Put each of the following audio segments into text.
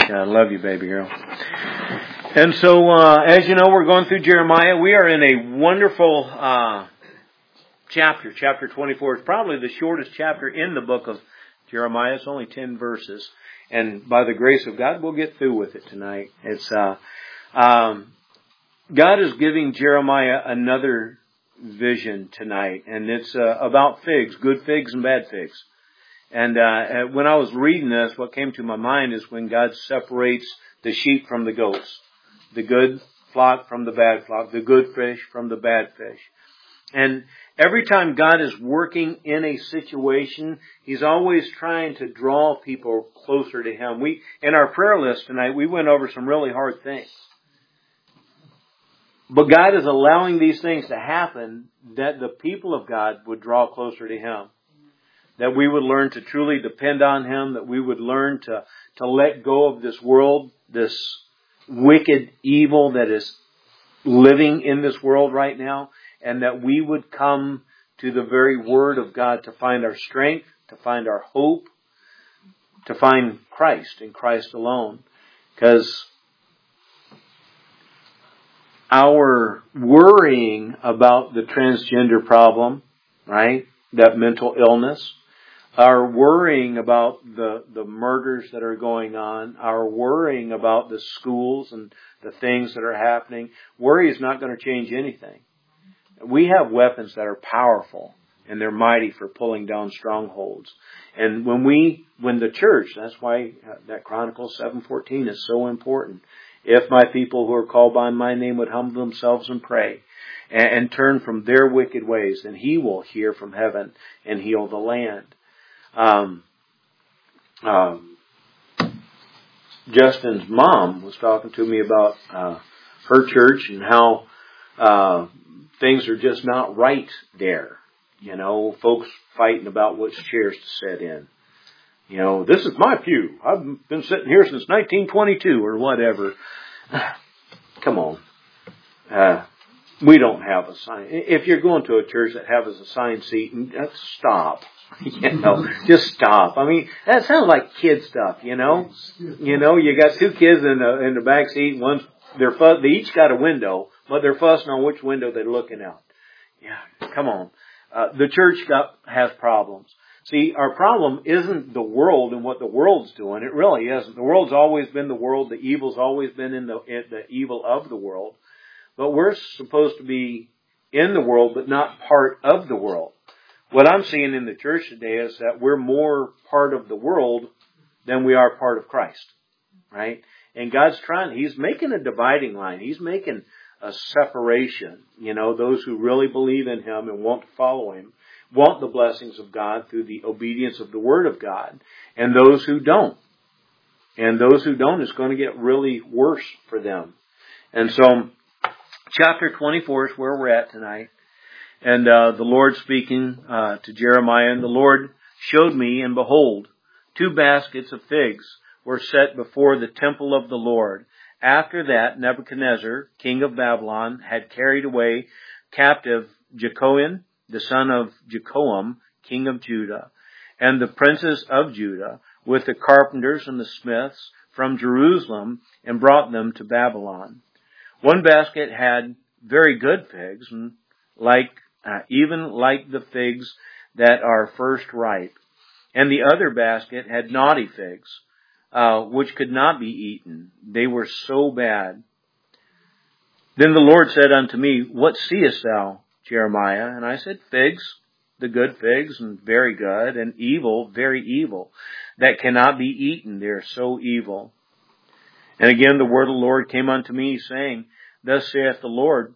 I love you, baby girl. And so, as you know, we're going through Jeremiah. We are in a wonderful chapter. Chapter 24 is probably the shortest chapter in the book of Jeremiah. It's only 10 verses. And by the grace of God, we'll get through with it tonight. It's God is giving Jeremiah another vision tonight. And it's about figs, good figs and bad figs. And when I was reading this, what came to my mind is when God separates the sheep from the goats, the good flock from the bad flock, the good fish from the bad fish. And every time God is working in a situation, He's always trying to draw people closer to Him. In our prayer list tonight, we went over some really hard things. But God is allowing these things to happen that the people of God would draw closer to Him. That we would learn to truly depend on Him, that we would learn to let go of this world, this wicked evil that is living in this world right now, and that we would come to the very Word of God to find our strength, to find our hope, to find Christ and Christ alone. Because our worrying about the transgender problem, right, that mental illness, our worrying about the murders that are going on, our worrying about the schools and the things that are happening, worry is not going to change anything. We have weapons that are powerful and they're mighty for pulling down strongholds. And when the church, that's why that Chronicles 7:14 is so important. If my people who are called by my name would humble themselves and pray and turn from their wicked ways, then He will hear from heaven and heal the land. Justin's mom was talking to me about her church and how things are just not right there. You know, folks fighting about which chairs to sit in. You know, this is my pew. I've been sitting here since 1922 or whatever. Come on. We don't have a sign. If you're going to a church that has a assigned seat, stop. You know, just stop. I mean, that sounds like kid stuff, you know. You know, you got two kids in the back seat. They each got a window, but they're fussing on which window they're looking out. Yeah, come on. The church has problems. See, our problem isn't the world and what the world's doing. It really isn't. The world's always been the world. The evil's always been in the evil of the world. But we're supposed to be in the world, but not part of the world. What I'm seeing in the church today is that we're more part of the world than we are part of Christ, right? And He's making a dividing line. He's making a separation. You know, those who really believe in Him and want to follow Him, want the blessings of God through the obedience of the Word of God, and those who don't. And those who don't, it's going to get really worse for them. And so, chapter 24 is where we're at tonight. And the Lord speaking to Jeremiah, and the Lord showed me, and behold, 2 baskets of figs were set before the temple of the Lord. After that, Nebuchadnezzar, king of Babylon, had carried away captive Jehoiakim, the son of Jehoiakim, king of Judah, and the princes of Judah, with the carpenters and the smiths from Jerusalem, and brought them to Babylon. One basket had very good figs, and even like the figs that are first ripe. And the other basket had naughty figs, which could not be eaten. They were so bad. Then the Lord said unto me, What seest thou, Jeremiah? And I said, Figs, the good figs, and very good, and evil, very evil, that cannot be eaten. They are so evil. And again the word of the Lord came unto me, saying, Thus saith the Lord,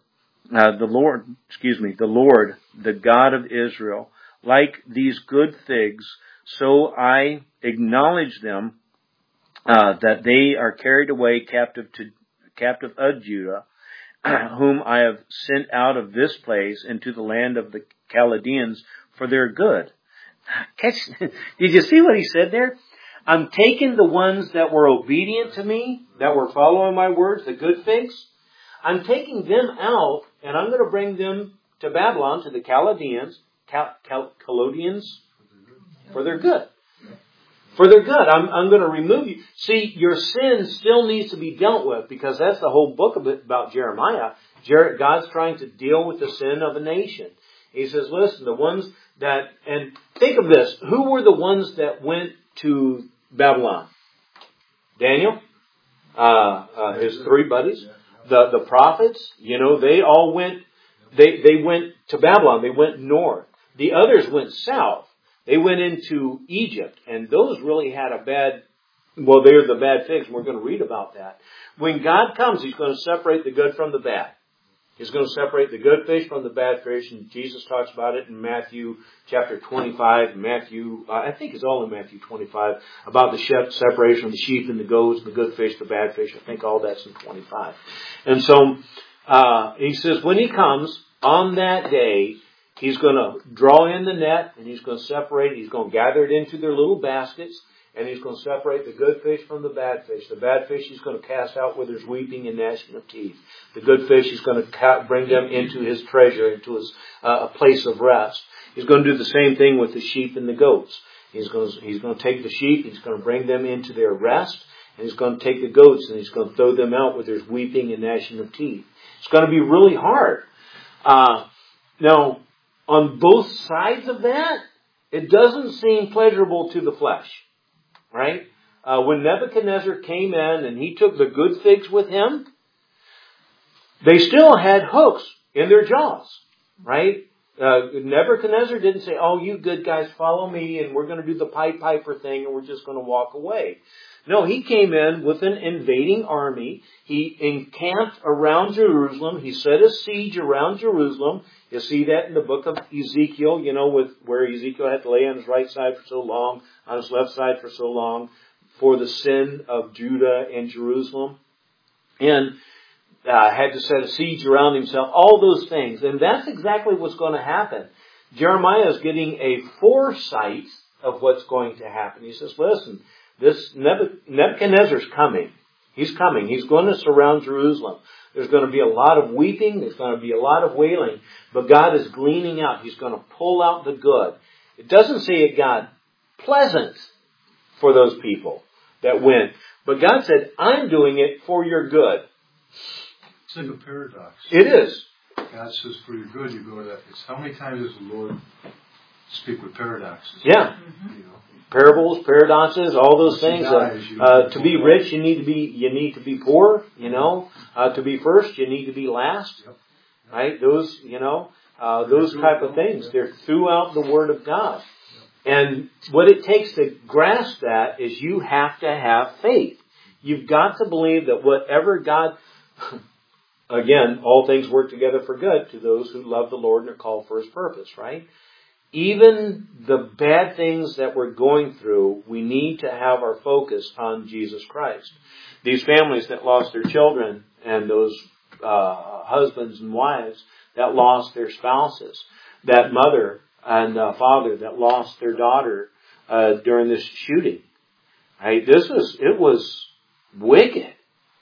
the God of Israel, like these good figs, so I acknowledge them, that they are carried away captive of Judah, whom I have sent out of this place into the land of the Chaldeans for their good. Did you see what he said there? I'm taking the ones that were obedient to me, that were following my words, the good figs. I'm taking them out, and I'm going to bring them to Babylon, to the Chaldeans, for their good. For their good. I'm going to remove you. See, your sin still needs to be dealt with, because that's the whole book about Jeremiah. God's trying to deal with the sin of a nation. He says, listen, the ones that, and think of this, who were the ones that went to Babylon? Daniel, his three buddies, the prophets, they all went, they went to Babylon, they went north. The others went south. They went into Egypt, and those really had they're the bad figs, and we're going to read about that. When God comes, He's going to separate the good from the bad. He's going to separate the good fish from the bad fish, and Jesus talks about it in Matthew chapter 25. I think it's all in Matthew 25, about the separation of the sheep and the goats, the good fish, the bad fish. I think all that's in 25. And so, He says, when He comes on that day, He's going to draw in the net, and He's going to separate, He's going to gather it into their little baskets, and He's going to separate the good fish from the bad fish. The bad fish He's going to cast out where there's weeping and gnashing of teeth. The good fish He's going to bring them into His treasure, into His a place of rest. He's going to do the same thing with the sheep and the goats. He's going to take the sheep, He's going to bring them into their rest, and He's going to take the goats, and He's going to throw them out where there's weeping and gnashing of teeth. It's going to be really hard. Now, on both sides of that, it doesn't seem pleasurable to the flesh. Right? When Nebuchadnezzar came in and he took the good figs with him, they still had hooks in their jaws. Right? Nebuchadnezzar didn't say, oh, you good guys, follow me, and we're going to do the Pied Piper thing, and we're just going to walk away. No, he came in with an invading army. He encamped around Jerusalem. He set a siege around Jerusalem. You see that in the book of Ezekiel, with where Ezekiel had to lay on his right side for so long, on his left side for so long, for the sin of Judah and Jerusalem. And had to set a siege around himself, all those things. And that's exactly what's going to happen. Jeremiah is getting a foresight of what's going to happen. He says, listen, this Nebuchadnezzar's coming. He's coming. He's going to surround Jerusalem. There's going to be a lot of weeping. There's going to be a lot of wailing. But God is gleaning out. He's going to pull out the good. It doesn't say it got pleasant for those people that went. But God said, I'm doing it for your good. It's like a paradox. It is. God says for your good, you go to that. It's how many times does the Lord speak with paradoxes? Yeah. Parables, paradoxes, all those things. To be rich, you need to be poor. To be first, you need to be last. Yep. Right? Those, those type of things. They're throughout the Word of God. And what it takes to grasp that is you have to have faith. You've got to believe that whatever God, again, all things work together for good to those who love the Lord and are called for His purpose, right? Even the bad things that we're going through, we need to have our focus on Jesus Christ. These families that lost their children, and those husbands and wives that lost their spouses, that mother and father that lost their daughter during this shooting, right? It was wicked.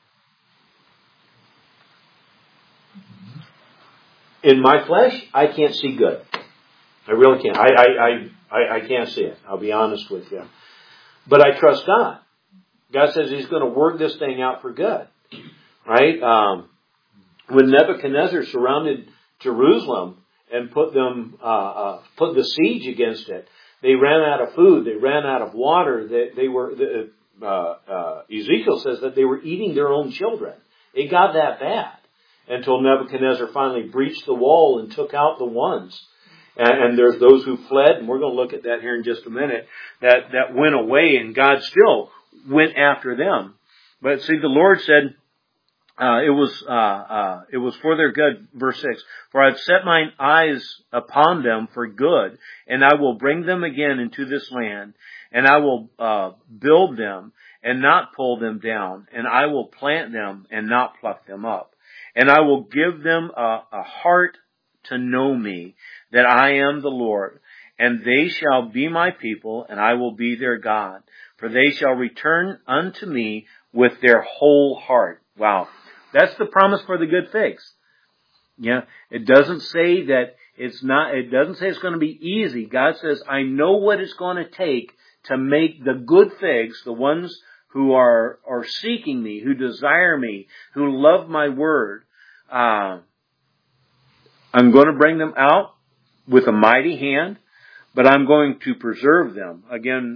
In my flesh, I can't see good. I really can't. I can't see it. I'll be honest with you. But I trust God. God says He's going to work this thing out for good. Right? When Nebuchadnezzar surrounded Jerusalem and put the siege against it, they ran out of food. They ran out of water. Ezekiel says that they were eating their own children. It got that bad until Nebuchadnezzar finally breached the wall and took out the ones. And there's those who fled, and we're going to look at that here in just a minute, that went away, and God still went after them. But see, the Lord said, it was for their good, verse 6, for I've set mine eyes upon them for good, and I will bring them again into this land, and I will build them and not pull them down, and I will plant them and not pluck them up. And I will give them a heart to know me, that I am the Lord, and they shall be my people, and I will be their God. For they shall return unto me with their whole heart. Wow. That's the promise for the good figs. Yeah. It doesn't say that it doesn't say it's going to be easy. God says, I know what it's going to take to make the good figs, the ones who are seeking me, who desire me, who love my word, I'm going to bring them out with a mighty hand, but I'm going to preserve them. Again,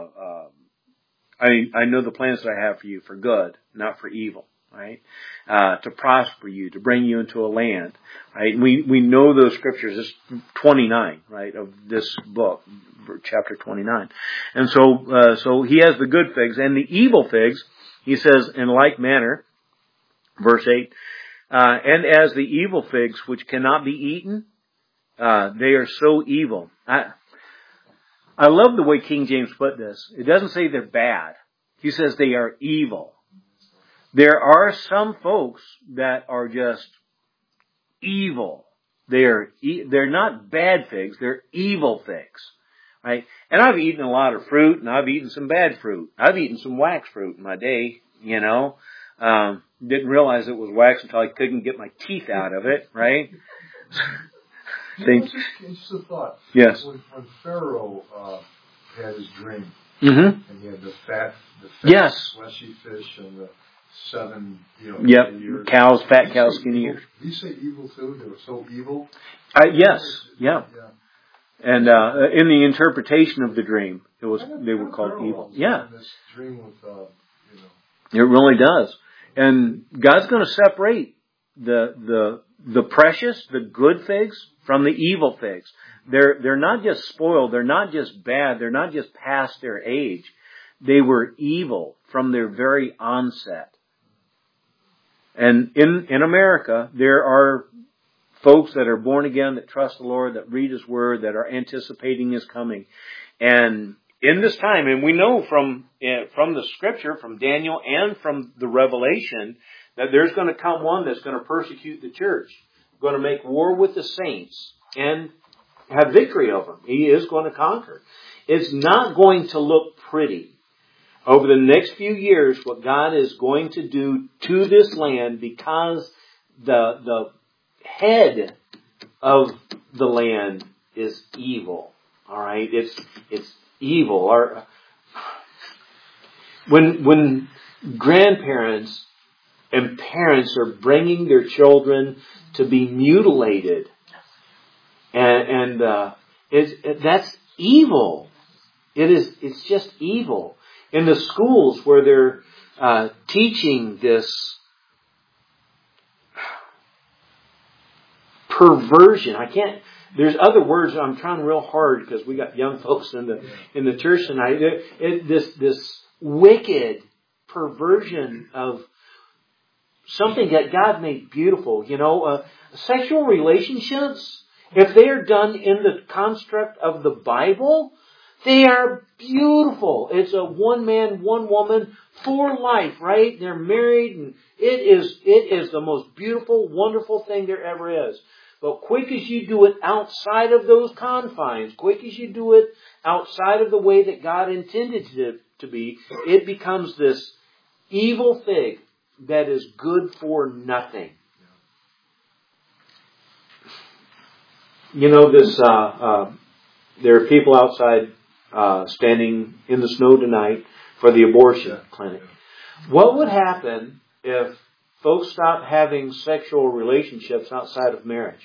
I know the plans that I have for you for good, not for evil, right? To prosper you, to bring you into a land, right? We know those scriptures. It's 29, right, of this book, chapter 29. And so he has the good figs and the evil figs. He says, in like manner, verse 8, and as the evil figs which cannot be eaten, they are so evil. I love the way King James put this. It doesn't say they're bad. He says they are evil. There are some folks that are just evil. They're not bad figs. They're evil figs, right? And I've eaten a lot of fruit, and I've eaten some bad fruit. I've eaten some wax fruit in my day, Didn't realize it was wax until I couldn't get my teeth out of it, right? Just a thought. Yes. When Pharaoh had his dream, mm-hmm. and he had the fat yes. fleshy fish and the 7 years. Cows, fat cows, skinny ears. Did you say evil too? They were so evil? Yes. Yeah. And in the interpretation of the dream, they were called evil. Yeah. This dream with, It really does. And God's going to separate the precious, the good figs from the evil figs. They're not just spoiled. They're not just bad. They're not just past their age. They were evil from their very onset. And in America, there are folks that are born again, that trust the Lord, that read His Word, that are anticipating His coming. And in this time, and we know from the Scripture, from Daniel and from the Revelation, that there's going to come one that's going to persecute the church, going to make war with the saints, and have victory over them. He is going to conquer. It's not going to look pretty. Over the next few years, what God is going to do to this land, because the head of the land is evil. All right, it's evil. When grandparents and parents are bringing their children to be mutilated, and that's evil. It's just evil. In the schools where they're teaching this perversion, there's other words I'm trying real hard because we got young folks in the church tonight. This wicked perversion of something that God made beautiful. Sexual relationships, if they are done in the construct of the Bible, they are beautiful. It's a one man, one woman for life, right? They're married, and it is the most beautiful, wonderful thing there ever is. But quick as you do it outside of those confines, quick as you do it outside of the way that God intended it to be, it becomes this evil fig that is good for nothing. There are people outside standing in the snow tonight for the abortion clinic. What would happen if folks stopped having sexual relationships outside of marriage?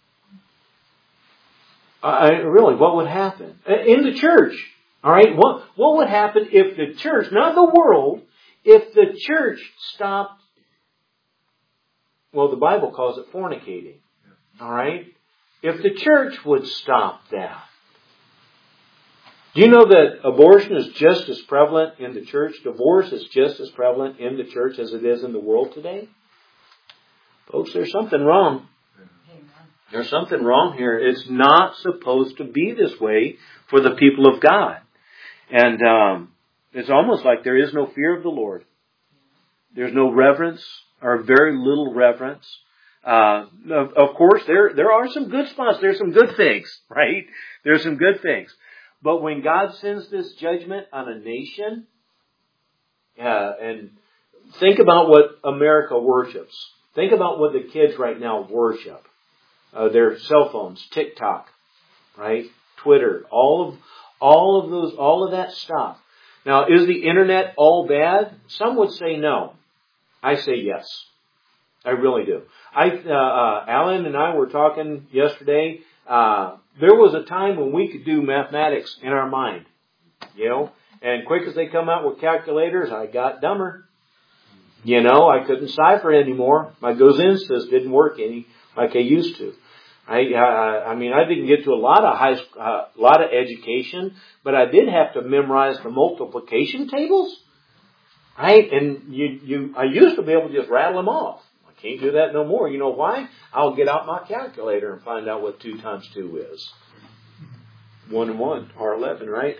Really, what would happen? In the church, all right? What would happen if the church, not the world, if the church stopped, well, the Bible calls it fornicating, all right? If the church would stop that. Do you know that abortion is just as prevalent in the church? Divorce is just as prevalent in the church as it is in the world today? Folks, there's something wrong. There's something wrong here. It's not supposed to be this way for the people of God. And it's almost like there is no fear of the Lord. There's no reverence, or very little reverence. Of course, there are some good spots. There's some good things, right? There's some good things. But when God sends this judgment on a nation, and think about what America worships. Think about what the kids right now worship. Their cell phones, TikTok, right? Twitter, all All of that stuff. Now, is the internet all bad? Some would say no. I say yes. I really do. Alan and I were talking yesterday. There was a time when we could do mathematics in our mind, and quick as they come out with calculators, I got dumber. I couldn't cipher anymore. My Gozinsis didn't work any like I used to. I didn't get to a lot of education, but I did have to memorize the multiplication tables. Right? And I used to be able to just rattle them off. I can't do that no more. You know why? I'll get out my calculator and find out what 2 times 2 is. 1 and 1 are 11, right?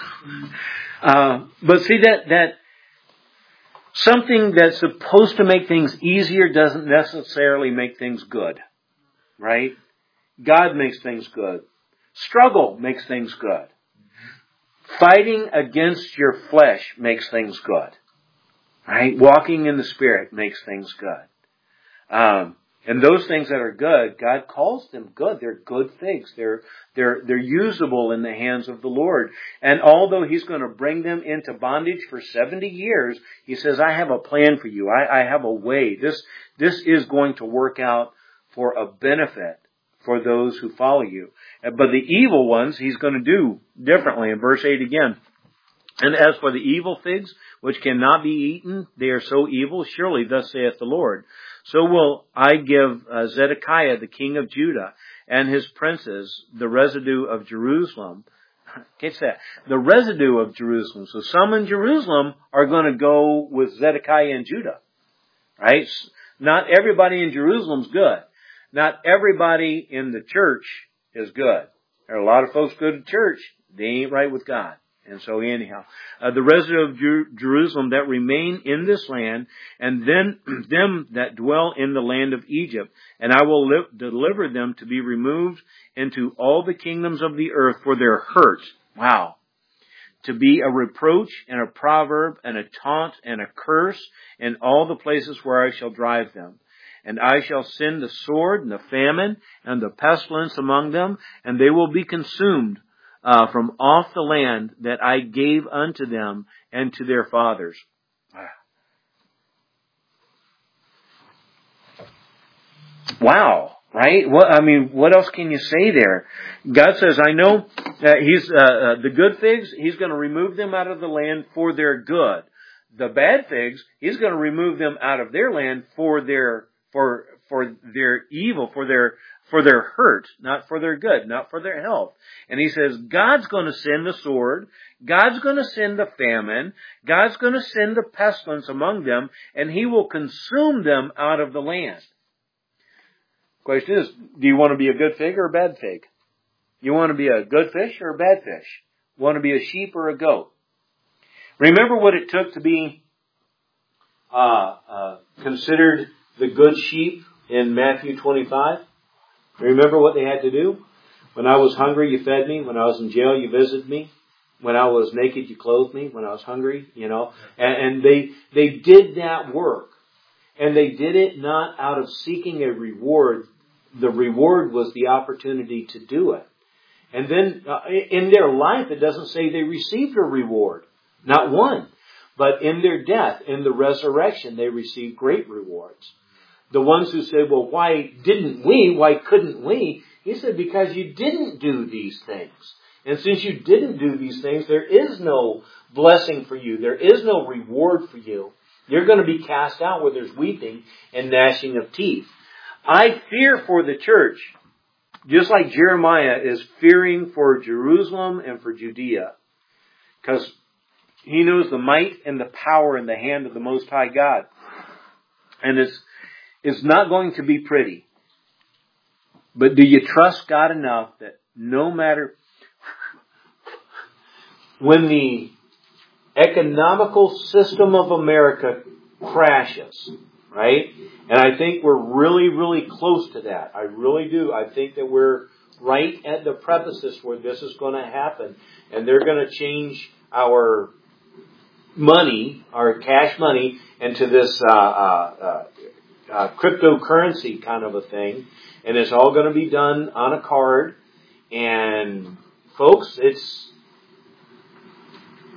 But see that something that's supposed to make things easier doesn't necessarily make things good. Right? God makes things good. Struggle makes things good. Fighting against your flesh makes things good. Right? Walking in the Spirit makes things good. And those things that are good, God calls them good. They're good things. They're usable in the hands of the Lord. And although He's going to bring them into bondage for 70 years, He says, I have a plan for you. I have a way. This is going to work out for a benefit for those who follow you. But the evil ones, He's going to do differently. In verse 8 again. And as for the evil figs, which cannot be eaten, they are so evil, surely thus saith the Lord. So will I give Zedekiah, the king of Judah, and his princes, the residue of Jerusalem. Catch that. The residue of Jerusalem. So some in Jerusalem are going to go with Zedekiah and Judah. Right? Not everybody in Jerusalem's good. Not everybody in the church is good. There are a lot of folks go to church. They ain't right with God. And so anyhow, the residue of Jerusalem that remain in this land, and then them that dwell in the land of Egypt, and I will deliver them to be removed into all the kingdoms of the earth for their hurt. Wow. To be a reproach and a proverb and a taunt and a curse in all the places where I shall drive them. And I shall send the sword and the famine and the pestilence among them, and they will be consumed from off the land that I gave unto them and to their fathers. Wow, right? What else can you say there? God says, I know He's the good figs, He's going to remove them out of the land for their good. The bad figs, He's going to remove them out of their land for their evil, for their hurt, not for their good, not for their health. And He says, God's going to send the sword, God's going to send the famine, God's going to send the pestilence among them, and He will consume them out of the land. Question is, do you want to be a good fig or a bad fig? You want to be a good fish or a bad fish? Want to be a sheep or a goat? Remember what it took to be considered the good sheep in Matthew 25? Remember what they had to do? When I was hungry, you fed me. When I was in jail, you visited me. When I was naked, you clothed me. When I was hungry, And they did that work. And they did it not out of seeking a reward. The reward was the opportunity to do it. And then in their life, it doesn't say they received a reward. Not one. But in their death, in the resurrection, they received great rewards. The ones who say, well, why didn't we? Why couldn't we? He said, because you didn't do these things. And since you didn't do these things, there is no blessing for you. There is no reward for you. You're going to be cast out where there's weeping and gnashing of teeth. I fear for the church, just like Jeremiah is fearing for Jerusalem and for Judea. Because he knows the might and the power in the hand of the Most High God. And it's not going to be pretty. But do you trust God enough that no matter when the economical system of America crashes, right? And I think we're really, really close to that. I really do. I think that we're right at the precipice where this is going to happen. And they're going to change our money, our cash money, into this cryptocurrency kind of a thing. And it's all going to be done on a card. And folks,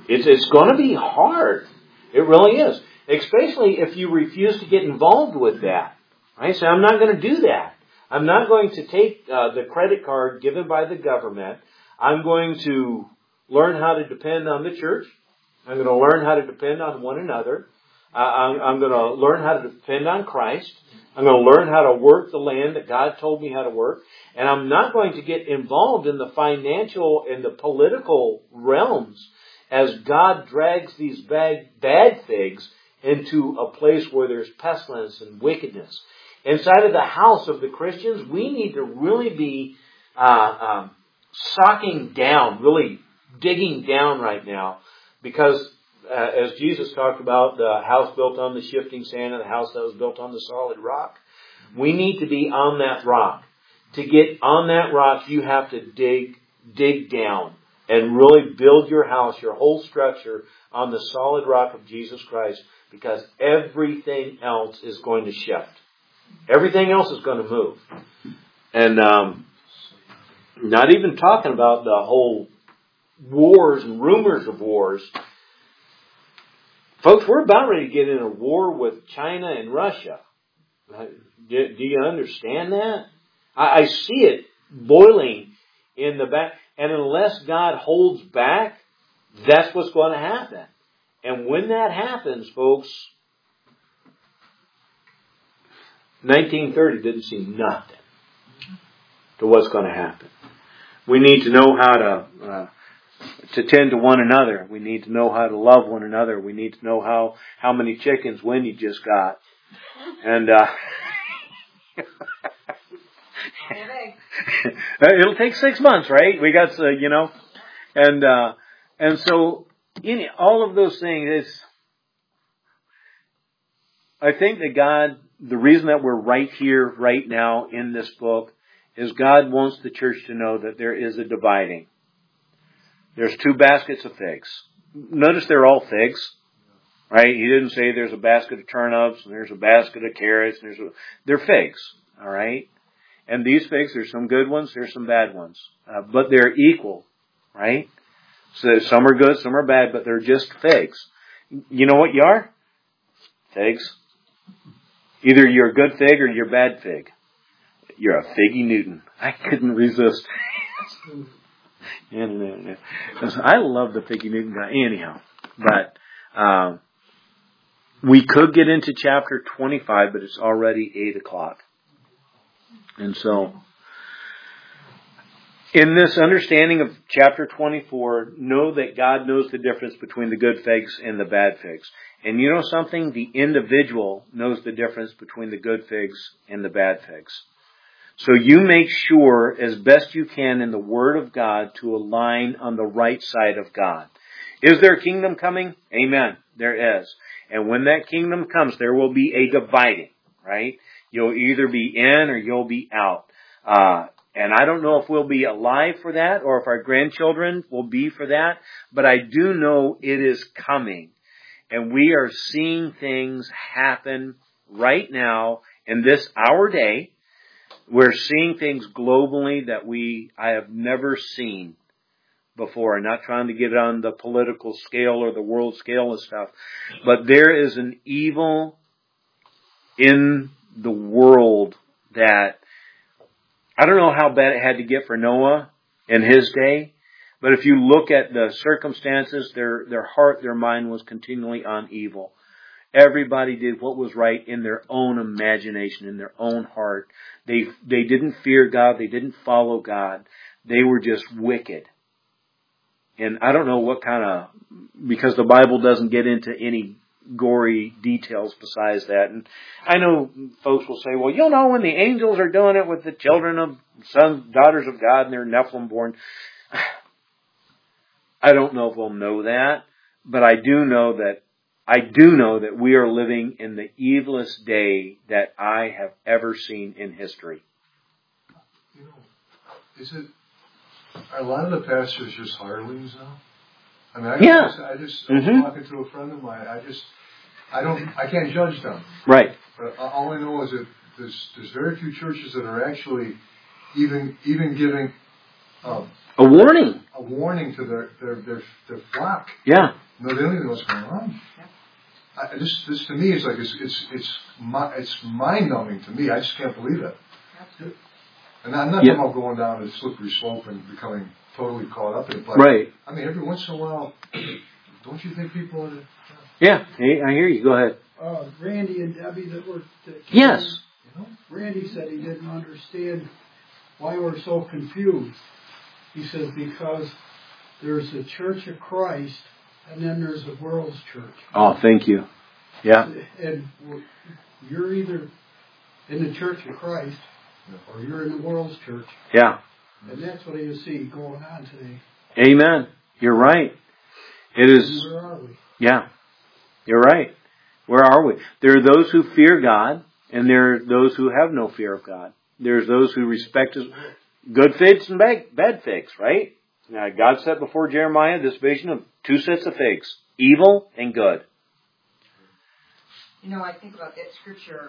It's going to be hard. It really is. Especially if you refuse to get involved with that. Right? So I'm not going to do that. I'm not going to take the credit card given by the government. I'm going to learn how to depend on the church. I'm going to learn how to depend on one another. I'm going to learn how to depend on Christ. I'm going to learn how to work the land that God told me how to work. And I'm not going to get involved in the financial and the political realms as God drags these bad figs into a place where there's pestilence and wickedness. Inside of the house of the Christians, we need to really be socking down, really digging down right now, because as Jesus talked about, the house built on the shifting sand and the house that was built on the solid rock, we need to be on that rock. To get on that rock, you have to dig down and really build your house, your whole structure, on the solid rock of Jesus Christ, because everything else is going to shift. Everything else is going to move. And not even talking about the whole wars and rumors of wars. Folks, we're about ready to get in a war with China and Russia. Do you understand that? I see it boiling in the back. And unless God holds back, that's what's going to happen. And when that happens, folks, 1930 didn't see nothing to what's going to happen. We need to know how to tend to one another. We need to know how to love one another. We need to know how many chickens Wendy just got. And it'll take 6 months, right? We got, and so in all of those things, I think that God, the reason that we're right here, right now in this book, is God wants the church to know that there is a dividing. There's 2 baskets of figs. Notice they're all figs, right? He didn't say there's a basket of turnips and there's a basket of carrots. They're figs, all right? And these figs, there's some good ones, there's some bad ones. But they're equal, right? So some are good, some are bad, but they're just figs. You know what you are? Figs. Either you're a good fig or you're a bad fig. You're a figgy Newton. I couldn't resist. I love the figgy Newton guy. Anyhow, but we could get into chapter 25, but it's already 8 o'clock. And so, in this understanding of chapter 24, know that God knows the difference between the good figs and the bad figs. And you know something? The individual knows the difference between the good figs and the bad figs. So you make sure as best you can in the Word of God to align on the right side of God. Is there a kingdom coming? Amen. There is. And when that kingdom comes, there will be a dividing, right? You'll either be in or you'll be out. And I don't know if we'll be alive for that or if our grandchildren will be for that, but I do know it is coming. And we are seeing things happen right now in this our day. We're seeing things globally that I have never seen before. I'm not trying to get on the political scale or the world scale and stuff, but there is an evil in the world that I don't know how bad it had to get for Noah in his day, but if you look at the circumstances, their heart, their mind was continually on evil. Everybody did what was right in their own imagination, in their own heart. They didn't fear God. They didn't follow God. They were just wicked. And I don't know what because the Bible doesn't get into any gory details besides that. And I know folks will say, well, you know, when the angels are doing it with the children of sons, daughters of God, and they're Nephilim born. I don't know if we'll know that, but I do know that we are living in the evilest day that I have ever seen in history. You know, are a lot of the pastors just hirelings now? I mean, I was talking to a friend of mine. I can't judge them. Right. But all I know is that there's very few churches that are actually even giving a warning. A warning to their flock. Yeah. No, they don't even know what's going on. This to me is like it's mind numbing to me. I just can't believe it. And I'm not talking about going down a slippery slope and becoming totally caught up in it. But right. I mean, every once in a while, don't you think people are? Yeah, I hear you. Go ahead. Randy and Debbie that were. Yes. Randy said he didn't understand why we're so confused. He says because there's the Church of Christ and then there's the world's church. Oh, thank you. Yeah. And you're either in the Church of Christ or you're in the world's church. Yeah. And that's what you see going on today. Amen. You're right. It is. And where are we? Yeah. You're right. Where are we? There are those who fear God, and there are those who have no fear of God. There's those who respect His good figs and bad figs, right? Now, God set before Jeremiah this vision of two sets of figs, evil and good. You know, I think about that scripture,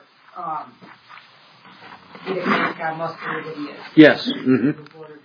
God must be what He is. Yes. Mm-hmm.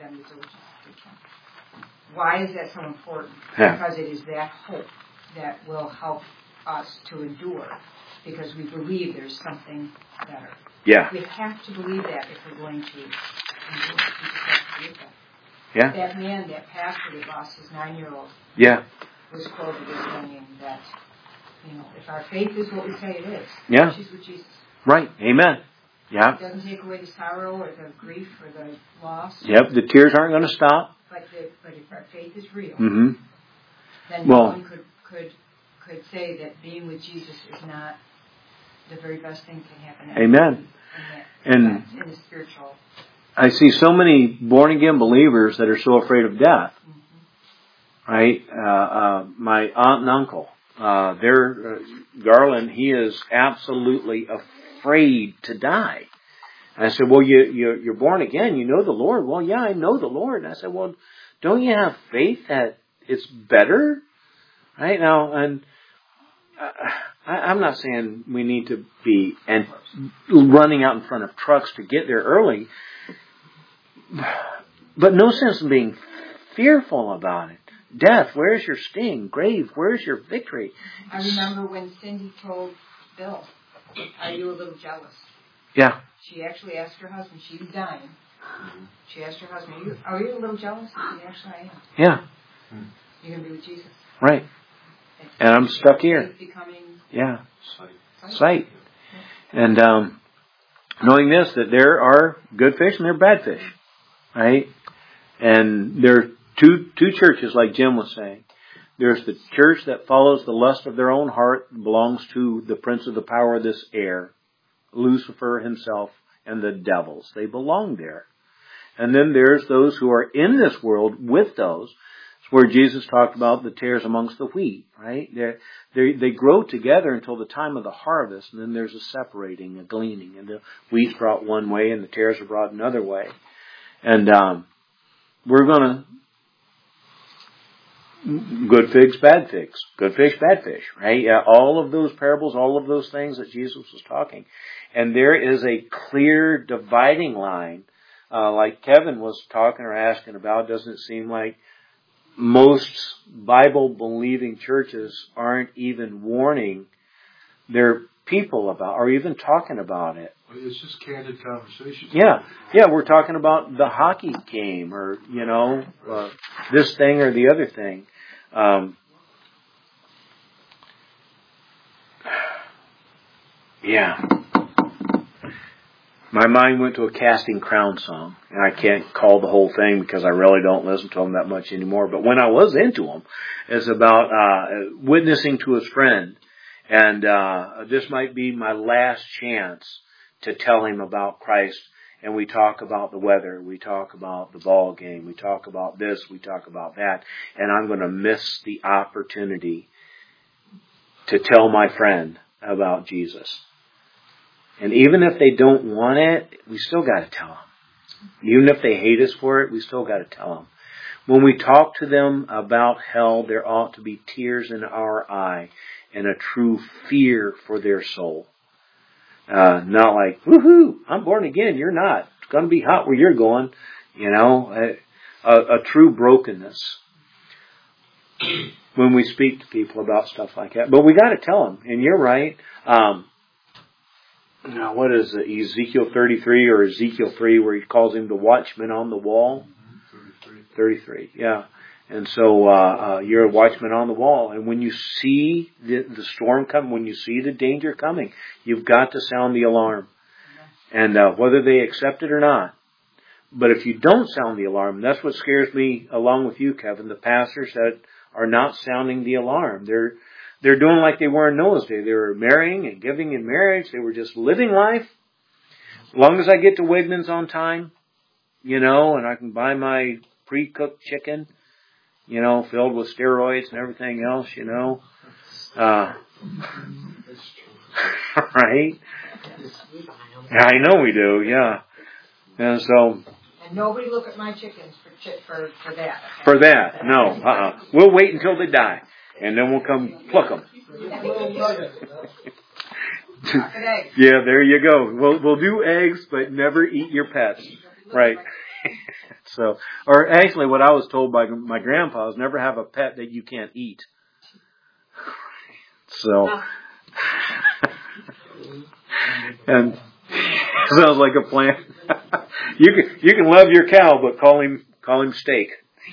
Why is that so important? Yeah. Because it is that hope that will help us to endure, because we believe there's something better. Yeah. We have to believe that if we're going to endure. We just have to believe that. Yeah. That man, that pastor that lost his 9-year-old, was quoted as saying that, if our faith is what we say it is, she's with Jesus. Right. Amen. Yeah. It doesn't take away the sorrow or the grief or the loss. Yep. The tears aren't going to stop. But if our faith is real, mm-hmm. then no one could say that being with Jesus is not the very best thing can happen. Amen. And in the spiritual. I see so many born again believers that are so afraid of death. Mm-hmm. Right? My aunt and uncle, Garland, he is absolutely afraid to die. And I said, well, you're born again. You know the Lord. Well, yeah, I know the Lord. And I said, well, don't you have faith that it's better? Right now, and I'm not saying we need to be running out in front of trucks to get there early, but no sense in being fearful about it. Death, where's your sting? Grave, where's your victory? I remember when Cindy told Bill, are you a little jealous? Yeah. She actually asked her husband, she was dying. She asked her husband, are you a little jealous? He said, actually I am. Yeah. You're going to be with Jesus. Right. And I'm stuck here. Yeah. Sight. And knowing this, that there are good fish and there are bad fish. Right? And there are two churches, like Jim was saying. There's the church that follows the lust of their own heart, belongs to the prince of the power of this air, Lucifer himself and the devils. They belong there. And then there's those who are in this world with those. It's where Jesus talked about the tares amongst the wheat, right? They grow together until the time of the harvest, and then there's a separating, a gleaning, and the wheat's brought one way and the tares are brought another way. And we're going to good figs, bad figs. Good fish, bad fish, right? Yeah, all of those parables, all of those things that Jesus was talking. And there is a clear dividing line. Like Kevin was talking or asking about, doesn't it seem like most Bible-believing churches aren't even warning their people about, or even talking about it? It's just candid conversation. Yeah, we're talking about the hockey game, or, this thing or the other thing. My mind went to a Casting Crowns song, and I can't call the whole thing because I really don't listen to them that much anymore. But when I was into them, it's about witnessing to his friend, and this might be my last chance to tell him about Christ. And we talk about the weather, we talk about the ball game, we talk about this, we talk about that, and I'm going to miss the opportunity to tell my friend about Jesus. And even if they don't want it, we still got to tell them. Even if they hate us for it, we still got to tell them. When we talk to them about hell, there ought to be tears in our eye and a true fear for their soul. Not like, woohoo, I'm born again, you're not. It's going to be hot where you're going. a true brokenness when we speak to people about stuff like that. But we got to tell them. And you're right. What is it, Ezekiel 33 or Ezekiel 3, where he calls him the watchman on the wall? 33, yeah. And so you're a watchman on the wall. And when you see the storm come, when you see the danger coming, you've got to sound the alarm. And whether they accept it or not. But if you don't sound the alarm, that's what scares me along with you, Kevin, the pastors that are not sounding the alarm. They're doing like they were in Noah's day. They were marrying and giving in marriage. They were just living life. As long as I get to Wegmans on time, and I can buy my pre-cooked chicken, filled with steroids and everything else, Right? Yeah, I know we do, yeah. And so... And nobody look at my chickens for that. Okay? For that, no. We'll wait until they die. And then we'll come pluck them. Yeah, there you go. We'll do eggs, but never eat your pets. Right. So, or actually what I was told by my grandpa is never have a pet that you can't eat. So, and sounds like a plan. You can love your cow, but call him steak.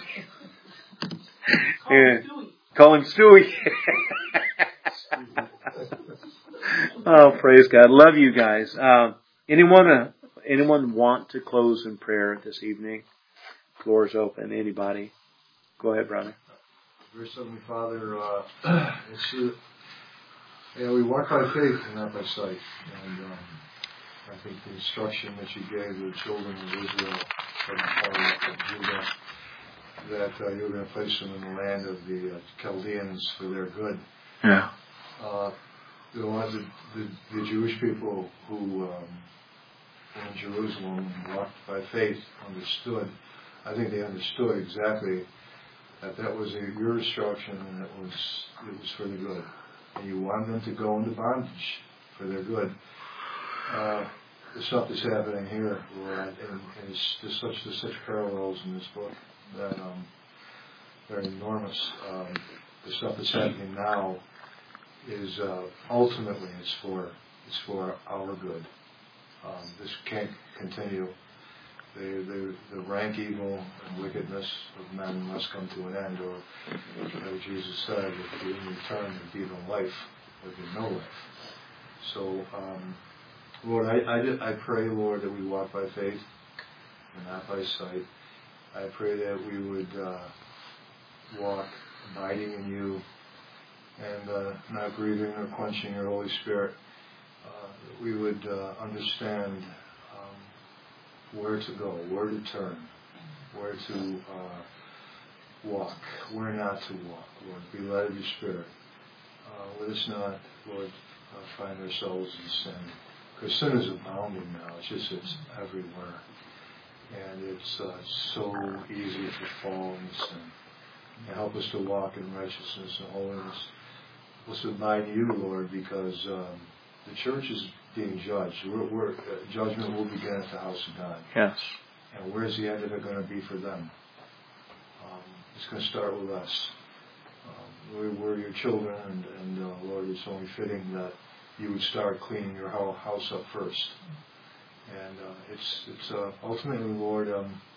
Call him Stewie. Oh, praise God. Love you guys. Anyone want to close in prayer this evening? Floor is open. Anybody? Go ahead, brother. Dear Heavenly Father, we walk by faith and not by sight. And I think the instruction that you gave the children of Israel from Judah, that you're going to place them in the land of the Chaldeans for their good. Yeah. The Jewish people who were in Jerusalem walked by faith understood. I think they understood exactly that was your instruction, and it was for the good. And you wanted them to go into bondage for their good. The stuff that's happening here, Lord, and there's such parallels in this book that they're enormous. The stuff that's happening now is ultimately it's for our good. This can't continue. The rank evil and wickedness of men must come to an end, or as Jesus said, if you return and give them life, there will be no life. So, Lord, I pray, Lord, that we walk by faith and not by sight. I pray that we would walk abiding in you and not grieving or quenching your Holy Spirit. That we would understand where to go, where to turn, where to walk, where not to walk. Lord, be led of your Spirit. Let us not, Lord, find ourselves in sin. Because sin is abounding now. It's everywhere. And it's so easy to fall into sin. And help us to walk in righteousness and holiness. Let's abide in you, Lord, because the church is being judged. Judgment will begin at the house of God. Yes. And where's the end of it going to be for them? It's going to start with us. We're your children, and Lord, it's only fitting that you would start cleaning your house up first. And it's ultimately, Lord,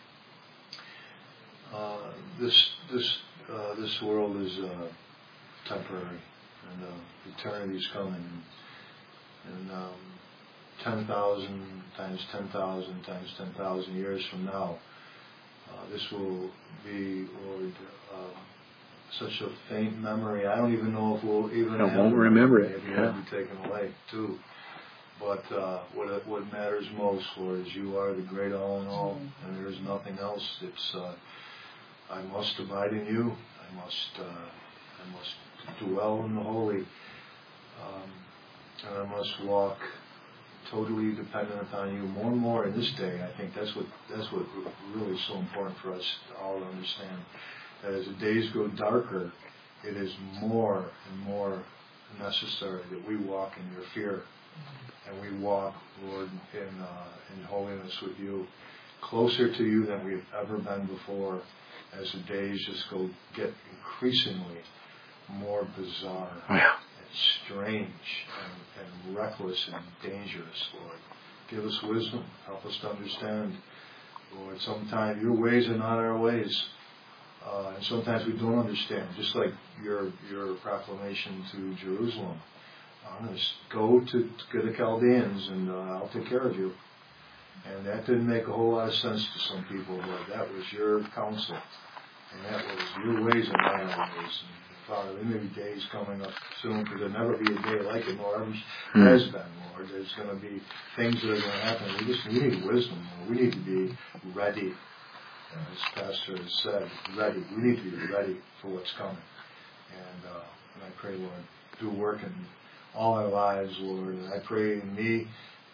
this world is temporary, and eternity is coming. And 10,000 times 10,000 times 10,000 years from now, this will be, Lord, such a faint memory. I don't even know if we'll even won't remember it. Maybe it'll be taken away too. But what matters most, Lord, is you are the great all in all, and there is nothing else. It's I must abide in you. I must dwell in the holy, and I must walk totally dependent upon you more and more in this day. I think that's what really is so important for us all to understand. That as the days go darker, it is more and more necessary that we walk in your fear, and we walk, Lord, in holiness with you. closer to you than we've ever been before, as the days just get increasingly more bizarre and strange and reckless and dangerous, Lord. Give us wisdom. Help us to understand, Lord, sometimes your ways are not our ways. And sometimes we don't understand, just like your proclamation to Jerusalem. I'm going to go to the Chaldeans and I'll take care of you. And that didn't make a whole lot of sense to some people, but that was your counsel. And that was your ways and my own ways. And Father, there may be days coming up soon, because there'll never be a day like it, nor ever has been, Lord. There's going to be things that are going to happen. We need wisdom, Lord. We need to be ready. As Pastor has said, ready. We need to be ready for what's coming. And I pray, Lord, do work in all our lives, Lord. And I pray in me,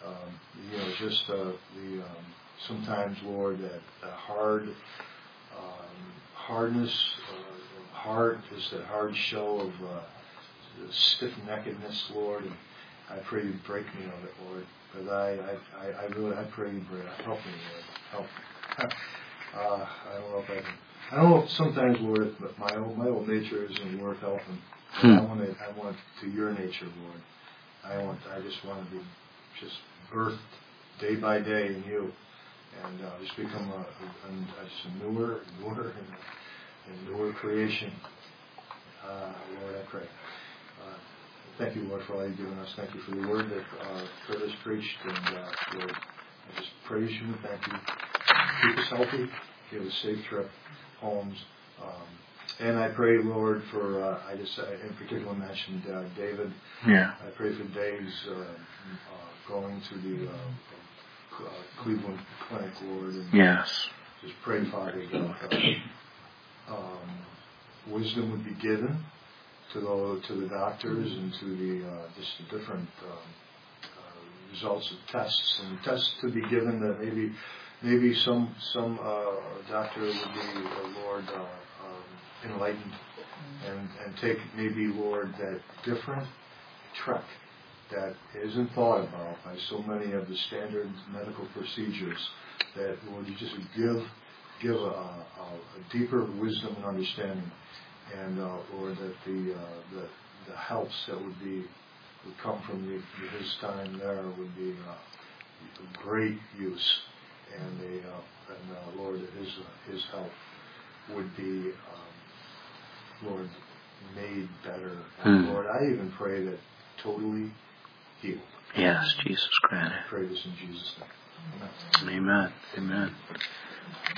sometimes, Lord, that the hardness of heart is that hard show of the stiff-neckedness, Lord. And I pray you break me of it, Lord. But I pray you help me, Lord. Help me. I don't know if sometimes, Lord, my old nature isn't worth helping. I want to your nature, Lord. I just want to be just birthed day by day in you, and just become a newer creation. Lord, I pray. Thank you, Lord, for all you've given us. Thank you for the word that Kurt has preached, and Lord, I just praise you and thank you. Keep us healthy. Give us a safe trip homes. And I pray, Lord, for, I in particular mentioned David. Yeah. I pray for Dave's going to the Cleveland Clinic, Lord. And yes. Just pray, Father, that wisdom would be given to the doctors and to the different results of tests, and tests to be given that maybe some doctor would be, Lord, enlightened and take maybe, Lord, that different trek that isn't thought about by so many of the standard medical procedures, that, Lord, you just give a deeper wisdom and understanding, and Lord, that the helps that would come from his time there would be great use, and Lord, his help would be, Lord, made better. And Lord, I even pray that totally healed. Yes, Jesus Christ. I pray this in Jesus' name. Amen. Amen. Amen.